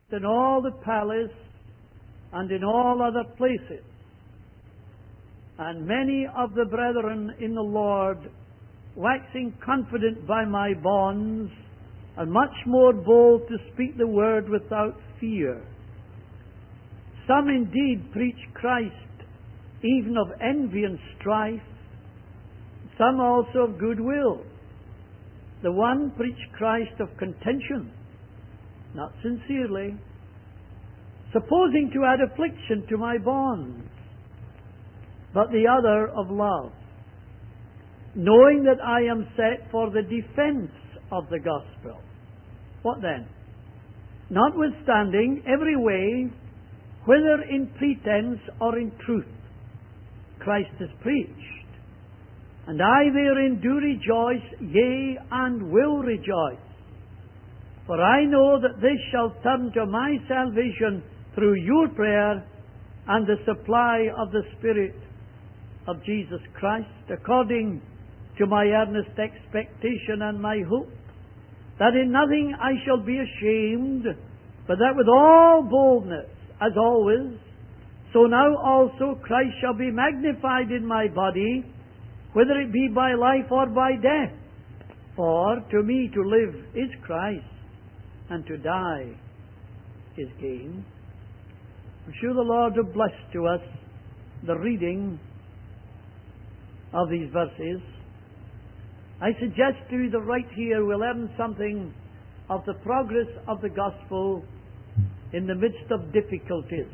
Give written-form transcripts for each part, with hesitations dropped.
in all the palace and in all other places. And many of the brethren in the Lord, waxing confident by my bonds, are much more bold to speak the word without fear. Some indeed preach Christ, even of envy and strife, some also of goodwill. The one preached Christ of contention, not sincerely, supposing to add affliction to my bonds, but the other of love, knowing that I am set for the defense of the gospel. What then? Notwithstanding every way, whether in pretense or in truth, Christ is preached. And I therein do rejoice, yea, and will rejoice. For I know that this shall turn to my salvation through your prayer and the supply of the Spirit of Jesus Christ, according to my earnest expectation and my hope, that in nothing I shall be ashamed, but that with all boldness, as always, so now also Christ shall be magnified in my body, whether it be by life or by death. For to me to live is Christ, and to die is gain. I'm sure the Lord will bless to us the reading of these verses. I suggest to you that right here we'll learn something of the progress of the gospel in the midst of difficulties.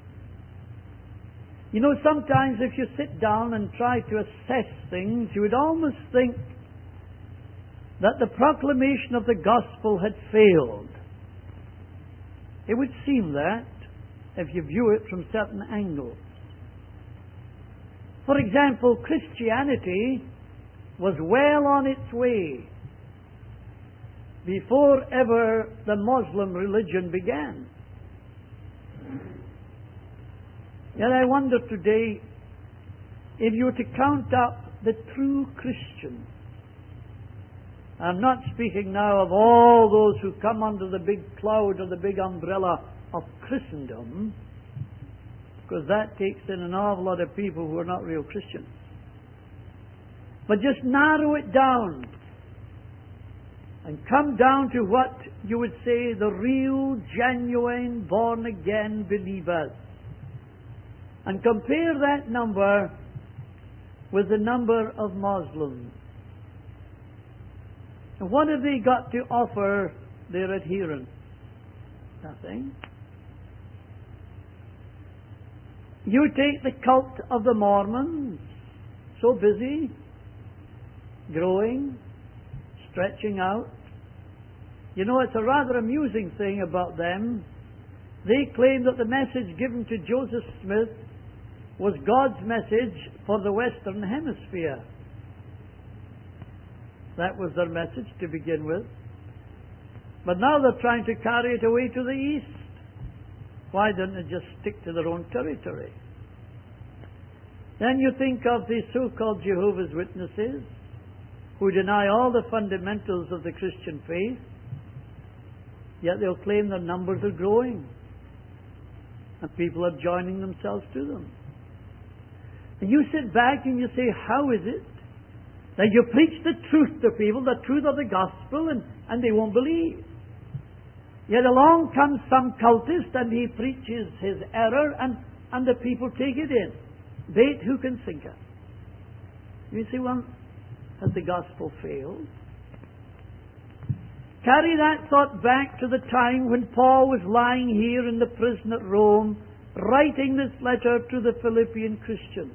You know, sometimes if you sit down and try to assess things, you would almost think that the proclamation of the gospel had failed. It would seem that, if you view it from certain angles. For example, Christianity was well on its way before ever the Muslim religion began. Yet I wonder today, if you were to count up the true Christians, I'm not speaking now of all those who come under the big cloud or the big umbrella of Christendom, because that takes in an awful lot of people who are not real Christians. But just narrow it down and come down to what you would say the real, genuine, born-again believers. And compare that number with the number of Muslims. And what have they got to offer their adherents? Nothing. You take the cult of the Mormons, so busy, growing, stretching out. You know, it's a rather amusing thing about them. They claim that the message given to Joseph Smith was God's message for the Western Hemisphere. That was their message to begin with. But now they're trying to carry it away to the East. Why don't they just stick to their own territory? Then you think of the so-called Jehovah's Witnesses, who deny all the fundamentals of the Christian faith, yet they'll claim their numbers are growing, and people are joining themselves to them. And you sit back and you say, how is it that you preach the truth to people, the truth of the gospel, and they won't believe? Yet along comes some cultist and he preaches his error and the people take it in. Bait hook and sinker. You see, well, has the gospel failed? Carry that thought back to the time when Paul was lying here in the prison at Rome, writing this letter to the Philippian Christians.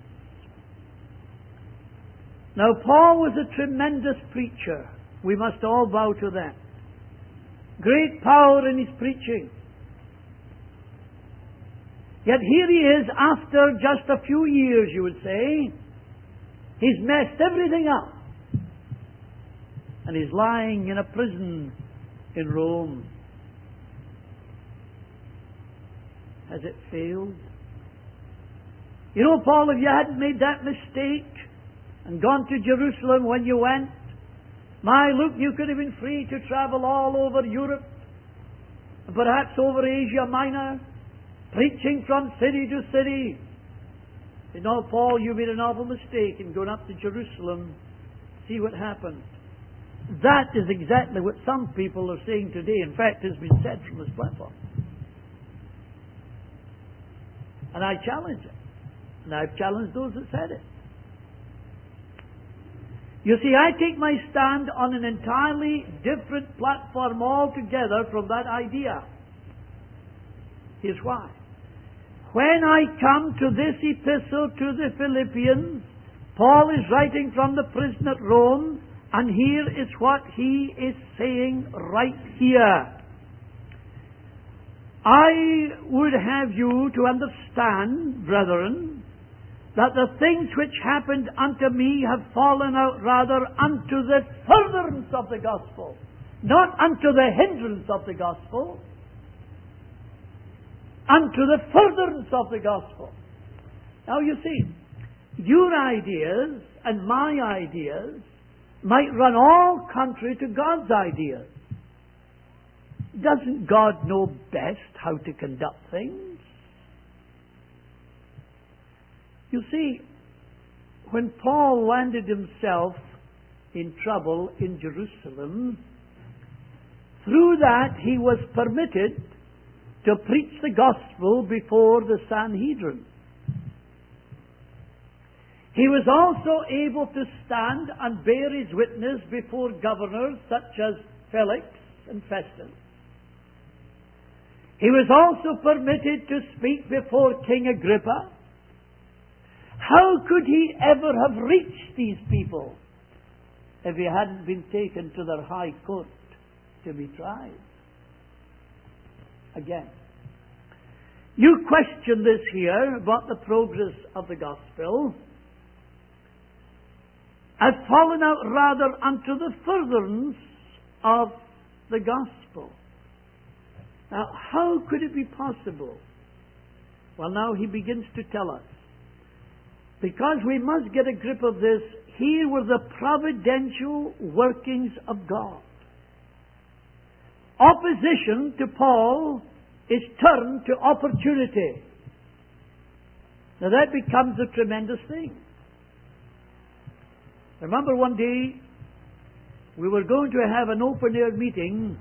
Now, Paul was a tremendous preacher. We must all bow to that. Great power in his preaching. Yet here he is, after just a few years, you would say. He's messed everything up. And he's lying in a prison in Rome. Has it failed? You know, Paul, if you hadn't made that mistake and gone to Jerusalem when you went, my, look, you could have been free to travel all over Europe. perhaps over Asia Minor, preaching from city to city. You know, Paul, you made an awful mistake in going up to Jerusalem. See what happened. That is exactly what some people are saying today. In fact, has been said from this platform. And I challenge it. And I've challenged those that said it. You see, I take my stand on an entirely different platform altogether from that idea. Here's why. When I come to this epistle to the Philippians, Paul is writing from the prison at Rome, and here is what he is saying right here. I would have you to understand, brethren, that the things which happened unto me have fallen out rather unto the furtherance of the gospel, not unto the hindrance of the gospel, unto the furtherance of the gospel. Now you see, your ideas and my ideas might run all contrary to God's ideas. Doesn't God know best how to conduct things? You see, when Paul landed himself in trouble in Jerusalem, through that he was permitted to preach the gospel before the Sanhedrin. He was also able to stand and bear his witness before governors such as Felix and Festus. He was also permitted to speak before King Agrippa. How could he ever have reached these people if he hadn't been taken to their high court to be tried? Again, you question this here about the progress of the gospel. I've fallen out rather unto the furtherance of the gospel. Now, how could it be possible? Well, now he begins to tell us. Because we must get a grip of this, here were the providential workings of God. Opposition to Paul is turned to opportunity. Now that becomes a tremendous thing. Remember one day, we were going to have an open-air meeting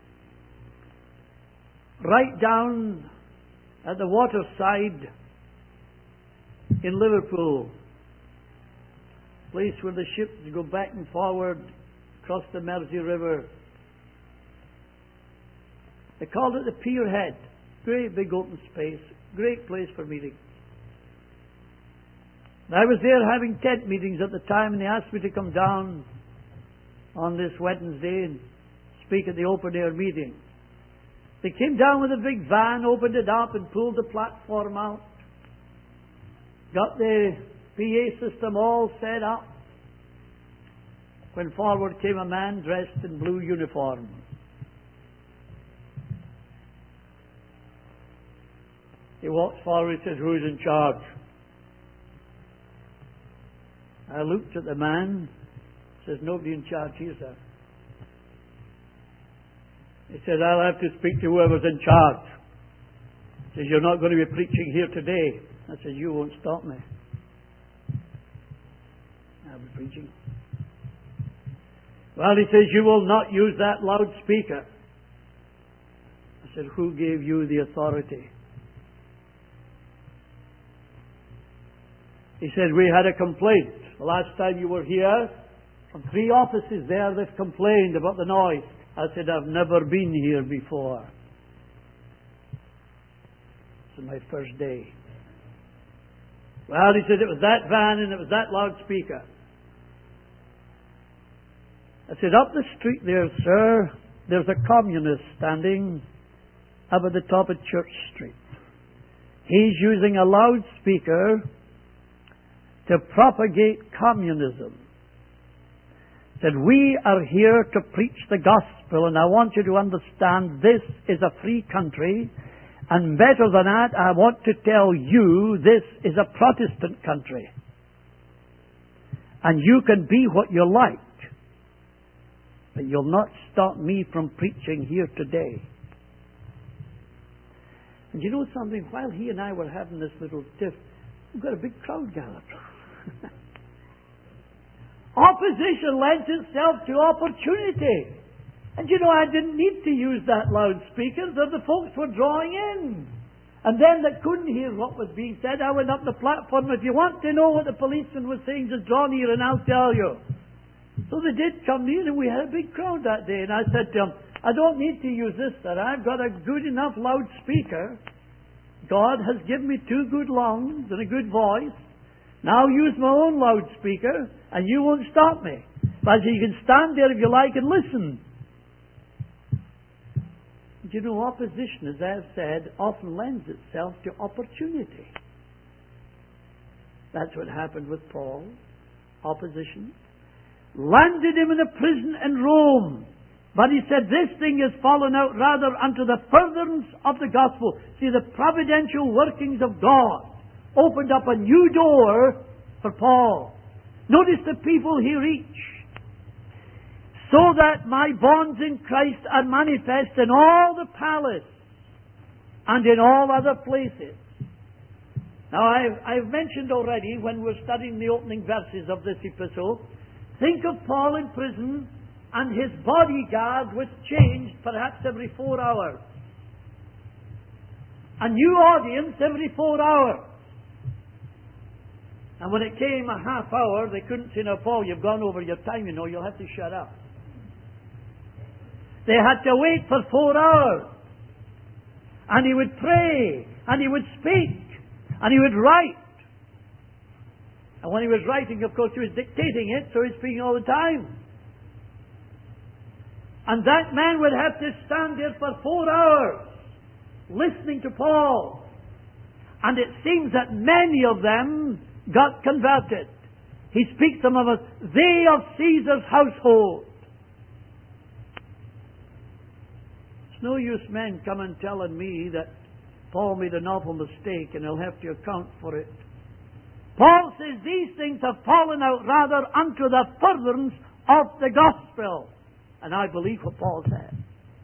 right down at the waterside in Liverpool, place where the ships go back and forward across the Mersey River. They called it the Pier Head. Great big open space, great place for meetings. I was there having tent meetings at the time, and they asked me to come down on this Wednesday and speak at the open-air meeting. They came down with a big van, opened it up and pulled the platform out. Got the PA system all set up. When forward came a man dressed in blue uniform. He walked forward and said, "Who's in charge?" I looked at the man, says, "Nobody in charge here, sir." He said, "I'll have to speak to whoever's in charge." He says, "You're not going to be preaching here today." I said, "You won't stop me. I'll be preaching." Well, he says, "You will not use that loudspeaker." I said, "Who gave you the authority?" He said, "We had a complaint. The last time you were here, from 3 offices there, they've complained about the noise." I said, "I've never been here before. It's my first day." Well, he said, "It was that van and it was that loudspeaker." I said, "Up the street there, sir, there's a communist standing up at the top of Church Street. He's using a loudspeaker to propagate communism. Said, we are here to preach the gospel, and I want you to understand this is a free country, and better than that, I want to tell you this is a Protestant country. And you can be what you like, but you'll not stop me from preaching here today." And you know something? While he and I were having this little tiff, we've got a big crowd gathered. Opposition lends itself to opportunity. And you know, I didn't need to use that loudspeaker. The folks were drawing in. And then they couldn't hear what was being said. I went up the platform. If you want to know what the policeman was saying, just draw near and I'll tell you. So they did come near, and we had a big crowd that day. And I said to them, I don't need to use this, sir. I've got a good enough loudspeaker. God has given me 2 good lungs and a good voice. Now use my own loudspeaker, and you won't stop me. But you can stand there if you like and listen. You know, opposition, as I have said, often lends itself to opportunity. That's what happened with Paul. Opposition. Landed him in a prison in Rome. But he said, this thing has fallen out rather unto the furtherance of the gospel. See, the providential workings of God opened up a new door for Paul. Notice the people he reached. So that my bonds in Christ are manifest in all the palace and in all other places. Now, I've mentioned already when we're studying the opening verses of this epistle, think of Paul in prison and his bodyguard was changed perhaps every 4 hours. A new audience every 4 hours. And when it came a half hour, they couldn't say, now Paul, you've gone over your time, you know, you'll have to shut up. They had to wait for 4 hours. And he would pray, and he would speak, and he would write. And when he was writing, of course, he was dictating it, so he's speaking all the time. And that man would have to stand there for 4 hours, listening to Paul. And it seems that many of them got converted. He speaks of them as they of Caesar's household. It's no use men coming telling me that Paul made an awful mistake and he'll have to account for it. Paul says these things have fallen out rather unto the furtherance of the gospel. And I believe what Paul said.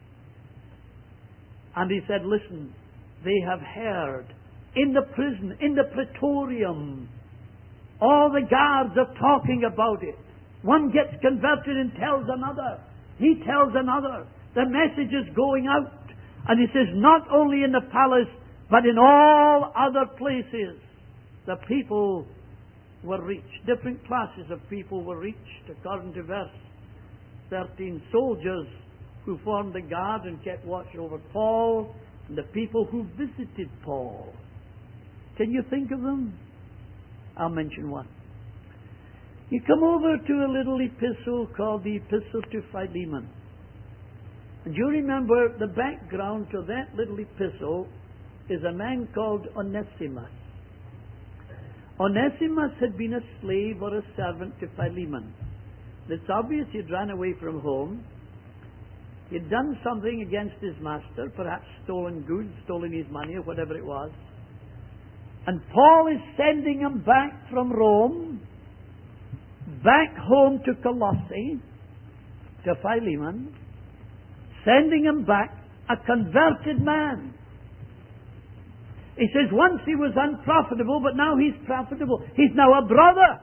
And he said, listen, they have heard in the prison, in the praetorium, all the guards are talking about it. One gets converted and tells another. He tells another. The message is going out. And he says, not only in the palace, but in all other places, the people were reached. Different classes of people were reached, according to verse 13. Soldiers who formed the guard and kept watch over Paul, and the people who visited Paul. Can you think of them? I'll mention one. You come over to a little epistle called the Epistle to Philemon. And you remember the background to that little epistle is a man called Onesimus. Onesimus had been a slave or a servant to Philemon. It's obvious he'd run away from home. He'd done something against his master, perhaps stolen goods, stolen his money, or whatever it was. And Paul is sending him back from Rome, back home to Colossae, to Philemon, sending him back a converted man. He says once he was unprofitable, but now he's profitable. He's now a brother.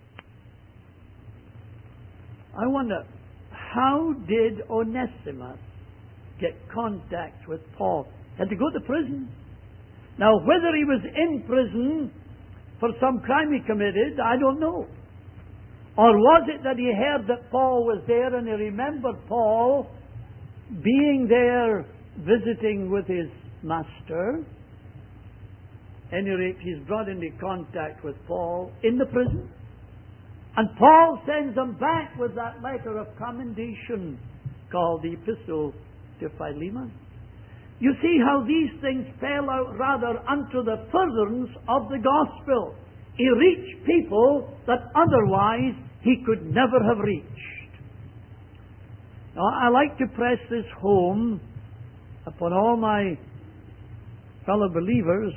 I wonder, how did Onesimus get contact with Paul? He had to go to prison. Now, whether he was in prison for some crime he committed, I don't know. Or was it that he heard that Paul was there and he remembered Paul being there visiting with his master? At any rate, he's brought into contact with Paul in the prison. And Paul sends him back with that letter of commendation called the Epistle to Philemon. You see how these things fell out rather unto the furtherance of the gospel. He reached people that otherwise he could never have reached. Now, I like to press this home upon all my fellow believers.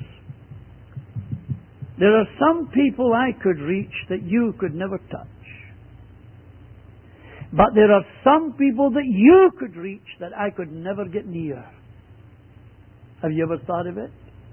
There are some people I could reach that you could never touch. But there are some people that you could reach that I could never get near. Have you ever thought of it?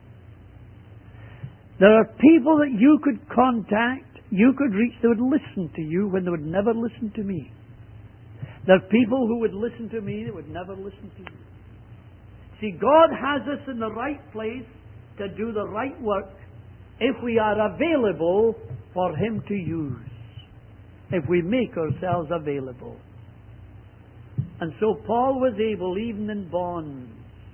There are people that you could contact, you could reach, they would listen to you when they would never listen to me. There are people who would listen to me that would never listen to you. See, God has us in the right place to do the right work if we are available for Him to use. If we make ourselves available. And so Paul was able, even in bonds,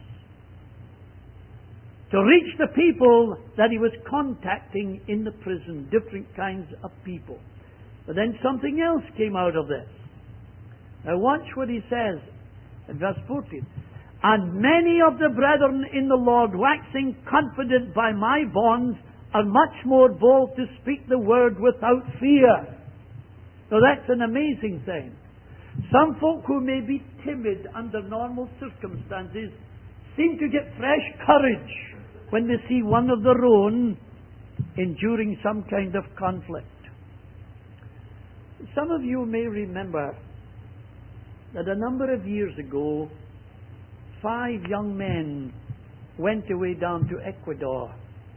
to reach the people that he was contacting in the prison, different kinds of people. But then something else came out of this. Now watch what he says in verse 14. And many of the brethren in the Lord, waxing confident by my bonds, are much more bold to speak the word without fear. So that's an amazing thing. Some folk who may be timid under normal circumstances seem to get fresh courage when they see one of their own enduring some kind of conflict. Some of you may remember that a number of years ago, 5 young men went away down to Ecuador.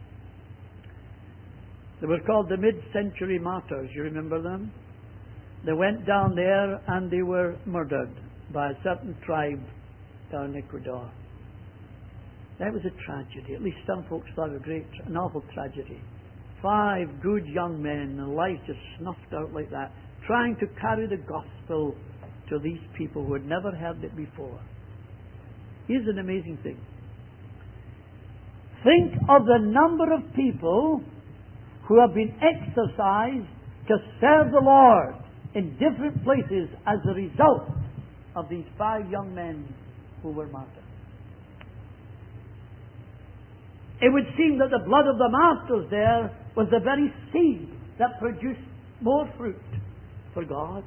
They were called the Mid-Century Martyrs. You remember them? They went down there and they were murdered by a certain tribe down in Ecuador. That was a tragedy. At least some folks thought it was an awful tragedy. 5 good young men, and life just snuffed out like that, trying to carry the gospel to these people who had never heard it before. Here's an amazing thing. Think of the number of people who have been exercised to serve the Lord in different places as a result of these 5 young men who were martyred. It would seem that the blood of the martyrs there was the very seed that produced more fruit for God.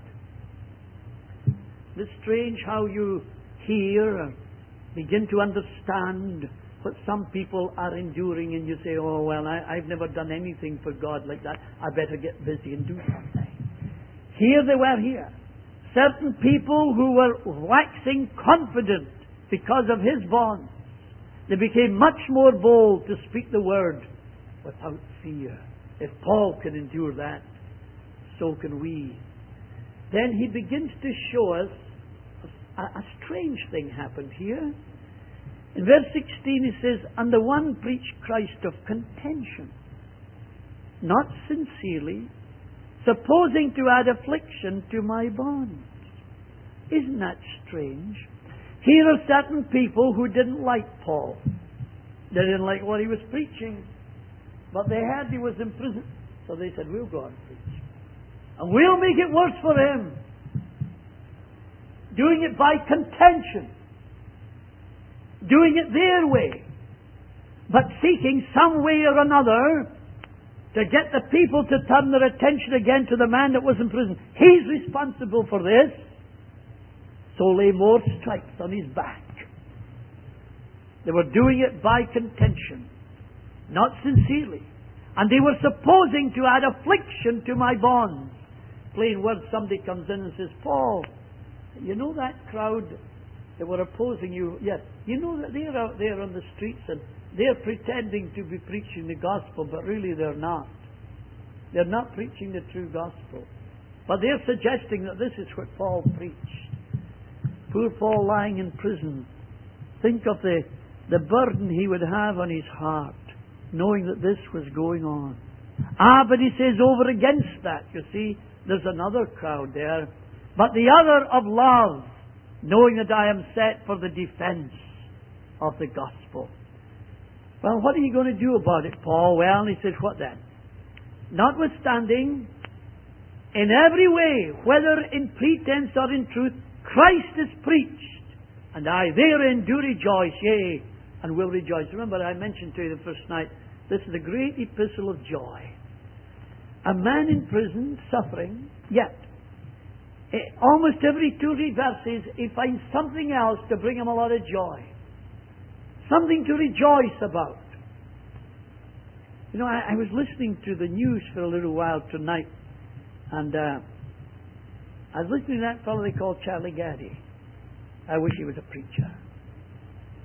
It's strange how you hear and begin to understand what some people are enduring, and you say, oh, well, I've never done anything for God like that. I better get busy and do something. Here they were here. Certain people who were waxing confident because of His bonds. They became much more bold to speak the word without fear. If Paul can endure that, so can we. Then he begins to show us a strange thing happened here. In verse 16 he says, and the one preached Christ of contention, not sincerely, supposing to add affliction to my bonds. Isn't that strange? Here are certain people who didn't like Paul. They didn't like what he was preaching. But they heard he was in prison. So they said, we'll go and preach. And we'll make it worse for him. Doing it by contention. Doing it their way. But seeking some way or another to get the people to turn their attention again to the man that was in prison. He's responsible for this. So lay more stripes on his back. They were doing it by contention, not sincerely. And they were supposing to add affliction to my bonds. Plain words, somebody comes in and says, Paul, you know that crowd that were opposing you? Yes. You know that they're out there on the streets and they're pretending to be preaching the gospel, but really they're not. They're not preaching the true gospel. But they're suggesting that this is what Paul preached. Poor Paul lying in prison. Think of the burden he would have on his heart, knowing that this was going on. But he says over against that, you see, there's another crowd there. But the other of love, knowing that I am set for the defense of the gospel. Well, what are you going to do about it, Paul? Well, he says, what then? Notwithstanding, in every way, whether in pretense or in truth, Christ is preached, and I therein do rejoice, yea, and will rejoice. Remember, I mentioned to you the first night, this is a great epistle of joy. A man in prison, suffering, yet, almost every 2-3 verses, he finds something else to bring him a lot of joy. Something to rejoice about. You know, I was listening to the news for a little while tonight, and I was listening to that fellow they call Charlie Gaddy. I wish he was a preacher.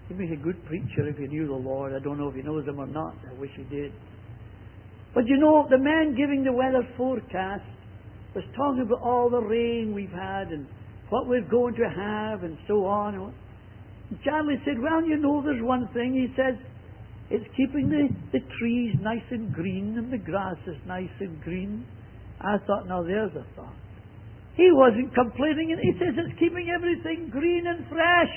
He'd be a good preacher if he knew the Lord. I don't know if he knows Him or not. I wish he did. But you know, the man giving the weather forecast was talking about all the rain we've had and what we're going to have and so on. And Charlie said, well, you know, there's one thing. He says, it's keeping the trees nice and green and the grass is nice and green. I thought, now there's a thought. He wasn't complaining, and he says it's keeping everything green and fresh.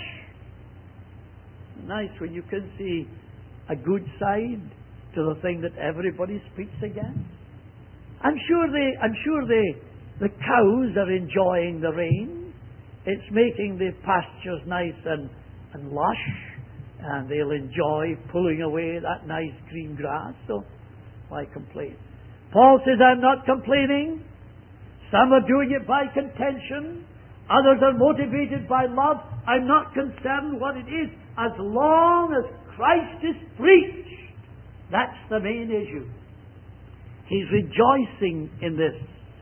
Nice when you can see a good side to the thing that everybody speaks against. I'm sure the cows are enjoying the rain. It's making the pastures nice and lush, and they'll enjoy pulling away that nice green grass. So why complain? Paul says, I'm not complaining. Some are doing it by contention. Others are motivated by love. I'm not concerned what it is, as long as Christ is preached. That's the main issue. He's rejoicing in this.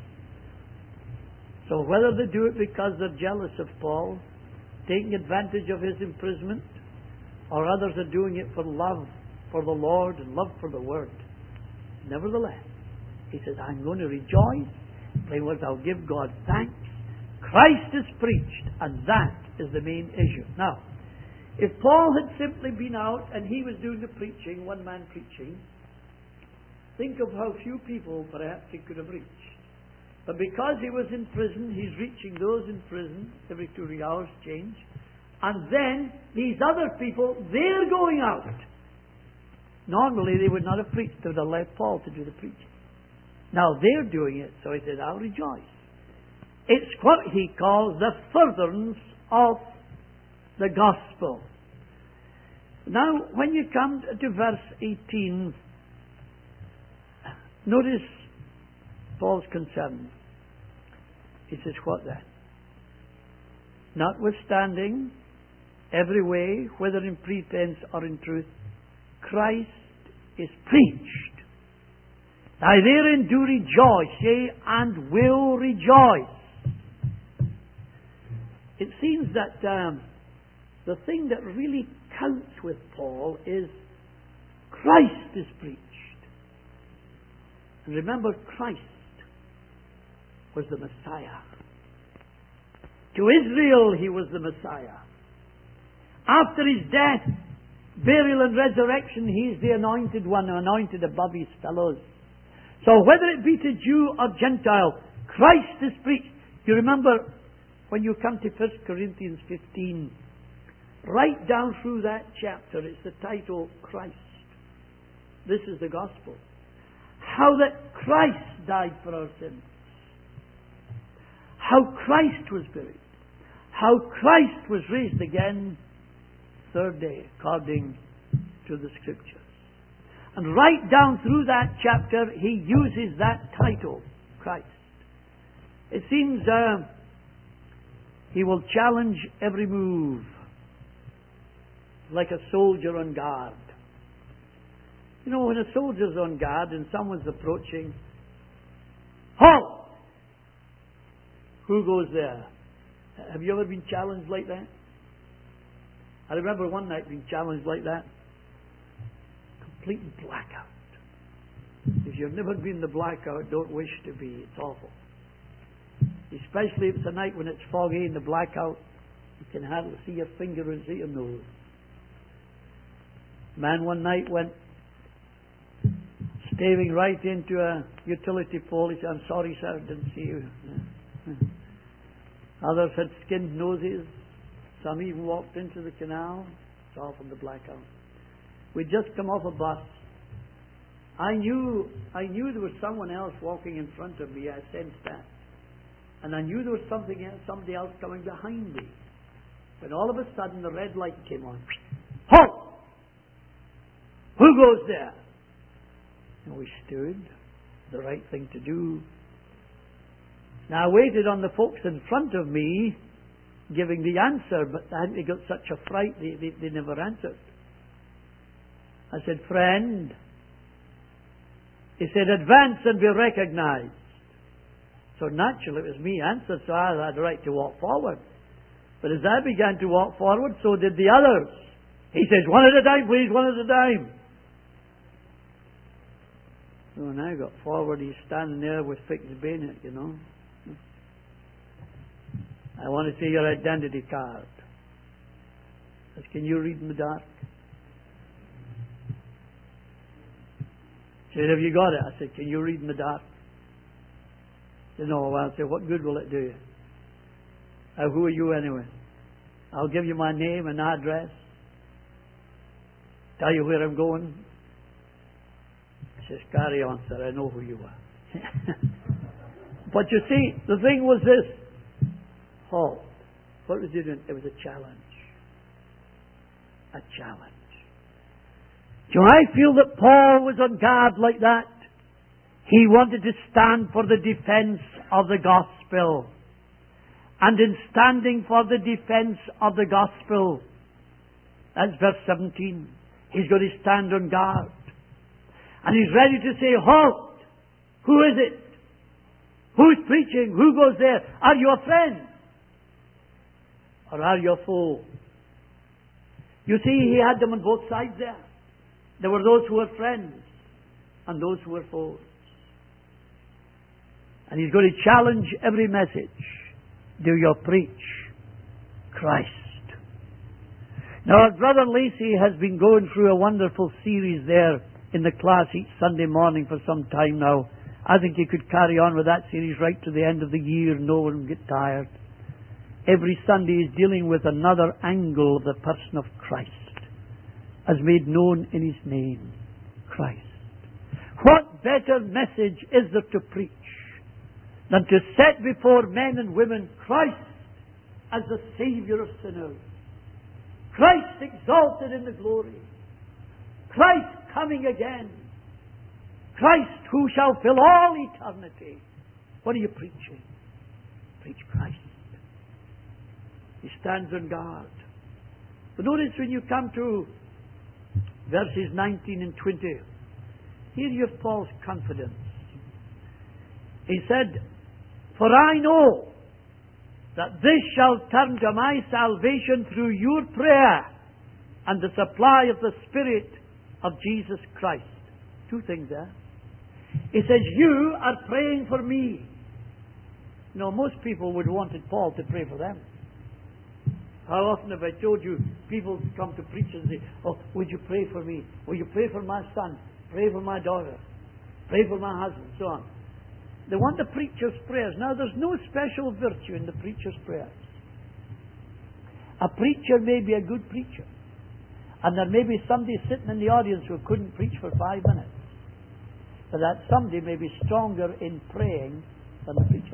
So whether they do it because they're jealous of Paul, taking advantage of his imprisonment, or others are doing it for love for the Lord and love for the Word, nevertheless, he says, I'm going to rejoice. Plain words, I'll give God thanks. Christ is preached, and that is the main issue. Now, if Paul had simply been out and he was doing the preaching, one man preaching, think of how few people perhaps he could have reached. But because he was in prison, he's reaching those in prison, every 2 hours change. And then these other people, they're going out. Normally they would not have preached, they would have left Paul to do the preaching. Now they're doing it, so he says, I'll rejoice. It's what he calls the furtherance of the gospel. Now, when you come to verse 18, notice Paul's concern. He says, what then? Notwithstanding, every way, whether in pretense or in truth, Christ is preached. I therein do rejoice, yea, and will rejoice. It seems that the thing that really counts with Paul is Christ is preached. And remember, Christ was the Messiah. To Israel, he was the Messiah. After his death, burial and resurrection, he is the anointed one, anointed above his fellows. So whether it be to Jew or Gentile, Christ is preached. You remember when you come to 1 Corinthians 15, right down through that chapter, it's the title, Christ. This is the gospel. How that Christ died for our sins. How Christ was buried. How Christ was raised again third day, according to the Scriptures. And right down through that chapter, he uses that title, Christ. It seems he will challenge every move, like a soldier on guard. You know, when a soldier's on guard and someone's approaching, halt! Who goes there? Have you ever been challenged like that? I remember one night being challenged like that. Complete blackout. If you've never been in the blackout, don't wish to be. It's awful. Especially if it's a night when it's foggy in the blackout. You can hardly see your finger and see your nose. Man one night went staving right into a utility pole. He said, I'm sorry, sir, I didn't see you. Others had skinned noses. Some even walked into the canal. It's all from the blackout. We'd just come off a bus. I knew there was someone else walking in front of me. I sensed that. And I knew there was somebody else coming behind me. But all of a sudden the red light came on. Halt! Who goes there? And we stood. The right thing to do. Now I waited on the folks in front of me giving the answer, but they got such a fright they never answered. I said, friend. He said, advance and be recognized. So naturally it was me answered, so I had the right to walk forward. But as I began to walk forward, so did the others. He says, one at a time, please, one at a time. So when I got forward, he's standing there with fixed bayonet, you know. I want to see your identity card. I said, can you read in the dark? He said, have you got it? I said, can you read in the dark? He said, no. Well, I said, what good will it do you? Who are you anyway? I'll give you my name and address. Tell you where I'm going. He says, carry on, sir. I know who you are. But you see, the thing was this. Halt. What was he doing? It was a challenge. A challenge. Do I feel that Paul was on guard like that? He wanted to stand for the defense of the gospel. And in standing for the defense of the gospel, that's verse 17, he's going to stand on guard. And he's ready to say, halt! Who is it? Who's preaching? Who goes there? Are you a friend? Or are you a foe? You see, he had them on both sides there. There were those who were friends and those who were foes. And he's going to challenge every message. Do you preach Christ? Now, our brother Lacey has been going through a wonderful series there in the class each Sunday morning for some time now. I think he could carry on with that series right to the end of the year. No one will get tired. Every Sunday he's dealing with another angle of the person of Christ, as made known in his name, Christ. What better message is there to preach than to set before men and women Christ as the Saviour of sinners, Christ exalted in the glory, Christ coming again, Christ who shall fill all eternity. What are you preaching? Preach Christ. He stands on guard. But notice when you come to verses 19 and 20, here you have Paul's confidence. He said, for I know that this shall turn to my salvation through your prayer and the supply of the Spirit of Jesus Christ. Two things there. He says, you are praying for me. You know, most people would have wanted Paul to pray for them. How often have I told you, people come to preach and say, oh, would you pray for me? Will you pray for my son? Pray for my daughter? Pray for my husband? So on. They want the preacher's prayers. Now, there's no special virtue in the preacher's prayers. A preacher may be a good preacher. And there may be somebody sitting in the audience who couldn't preach for 5 minutes. But that somebody may be stronger in praying than the preacher.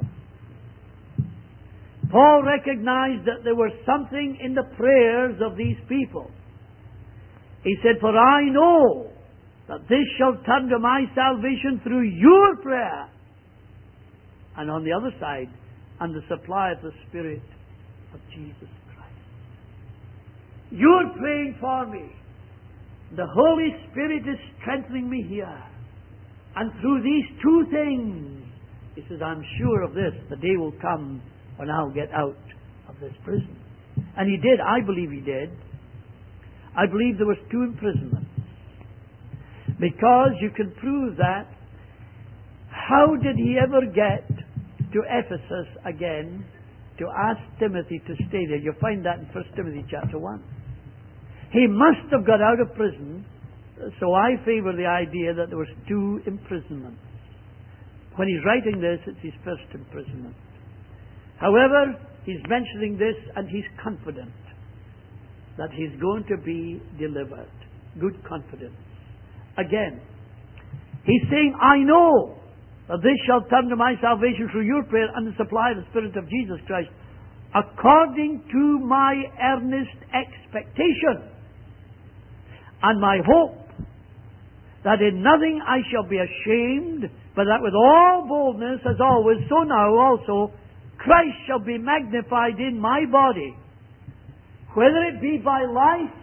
Paul recognized that there was something in the prayers of these people. He said, for I know that this shall turn to my salvation through your prayer. And on the other side, and the supply of the Spirit of Jesus Christ. You're praying for me. The Holy Spirit is strengthening me here. And through these two things, he says, I'm sure of this, the day will come when I'll get out of this prison. And he did. I believe he did. I believe there was 2 imprisonments. Because you can prove that. How did he ever get to Ephesus again to ask Timothy to stay there? You find that in 1 Timothy chapter 1. He must have got out of prison, so I favour the idea that there was 2 imprisonments. When he's writing this, it's his first imprisonment. However, he's mentioning this and he's confident that he's going to be delivered. Good confidence. Again, he's saying, I know that this shall turn to my salvation through your prayer and the supply of the Spirit of Jesus Christ, according to my earnest expectation and my hope, that in nothing I shall be ashamed, but that with all boldness, as always, so now also, Christ shall be magnified in my body, whether it be by life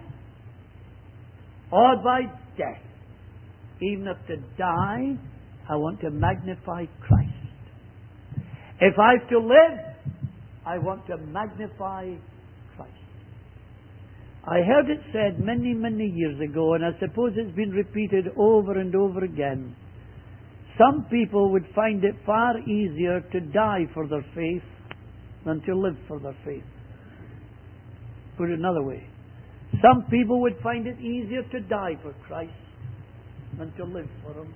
or by death. Even if to die, I want to magnify Christ. If I have to live, I want to magnify Christ. I heard it said many, many years ago, and I suppose it's been repeated over and over again. Some people would find it far easier to die for their faith than to live for their faith. Put it another way. Some people would find it easier to die for Christ than to live for Him.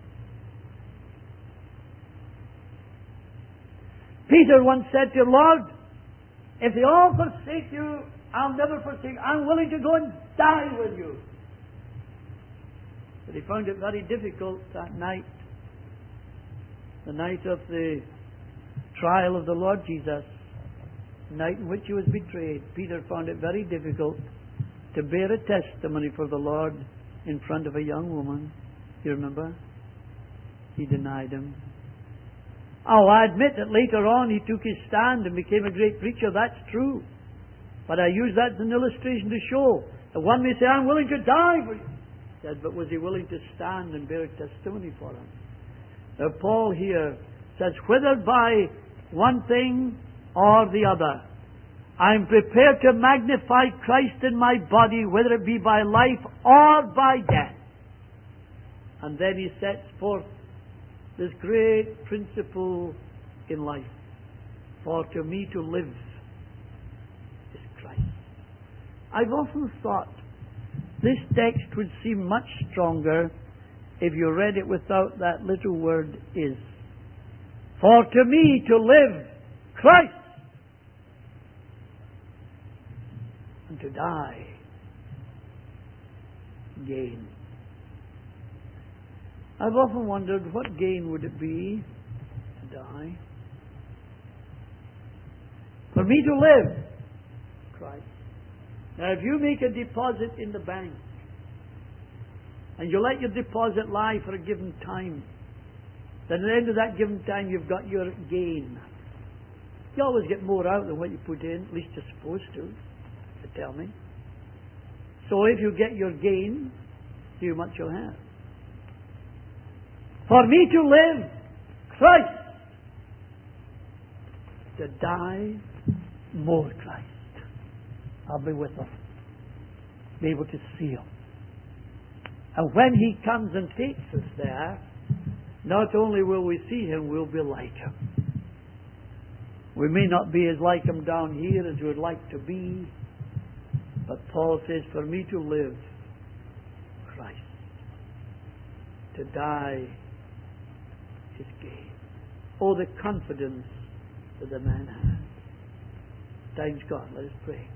Peter once said to the Lord, if they all forsake you, I'll never forsake you. I'm willing to go and die with you. But he found it very difficult that night, the night of the trial of the Lord Jesus, the night in which He was betrayed. Peter found it very difficult to bear a testimony for the Lord in front of a young woman. You remember? He denied Him. Oh, I admit that later on he took his stand and became a great preacher. That's true. But I use that as an illustration to show that one may say, I'm willing to die for you. He said, but was he willing to stand and bear a testimony for Him? Now Paul here says, whether by one thing or the other, I'm prepared to magnify Christ in my body, whether it be by life or by death. And then he sets forth this great principle in life. For to me to live is Christ. I've often thought this text would seem much stronger if you read it without that little word is. For to me to live, Christ, and to die, gain. I've often wondered, what gain would it be to die? For me to live, Christ. Now if you make a deposit in the bank, and you let your deposit lie for a given time, then at the end of that given time you've got your gain. You always get more out than what you put in, at least you're supposed to, they tell me. So if you get your gain, see how much you'll have. For me to live, Christ. To die, more Christ. I'll be with Him. Be able to see Him. And when He comes and takes us there, not only will we see Him, we'll be like Him. We may not be as like Him down here as we would like to be, but Paul says, for me to live, Christ. To die is gain. Oh, the confidence that the man has. Time's gone. Let us pray.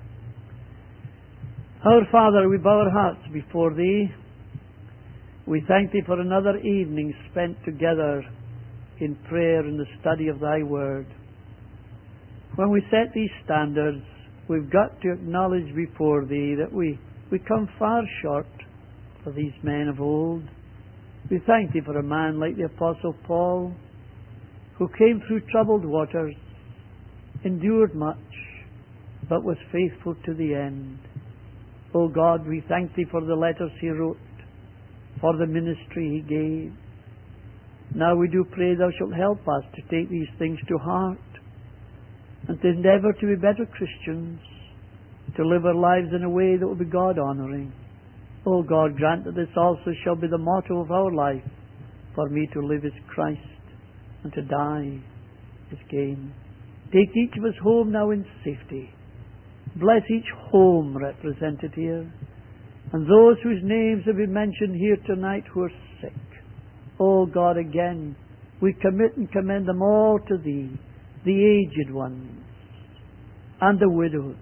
Our Father, we bow our hearts before Thee. We thank Thee for another evening spent together in prayer and the study of Thy Word. When we set these standards, we've got to acknowledge before Thee that we come far short of these men of old. We thank Thee for a man like the Apostle Paul, who came through troubled waters, endured much, but was faithful to the end. O God, we thank Thee for the letters he wrote, for the ministry he gave. Now we do pray Thou shalt help us to take these things to heart and to endeavour to be better Christians, to live our lives in a way that will be God-honouring. O God, grant that this also shall be the motto of our life. For me to live is Christ, and to die is gain. Take each of us home now in safety. Bless each home represented here, and those whose names have been mentioned here tonight who are sick. O God, again, we commit and commend them all to Thee, the aged ones, and the widows,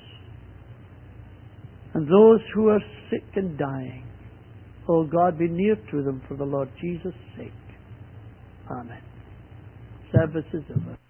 and those who are sick and dying. O God, be near to them for the Lord Jesus' sake. Amen. Service is over.